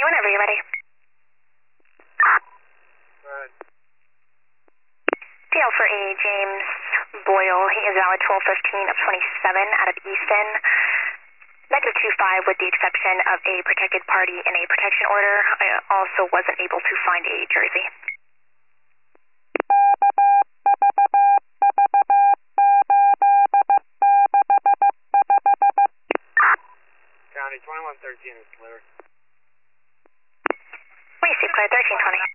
whenever you're ready. Right. DL for A. James Boyle. He is valid 1215 of 27 out of Easton. -25 with the exception of a protected party in a protection order. I also wasn't able to find a jersey. County 2113 is clear. We see clear 1320.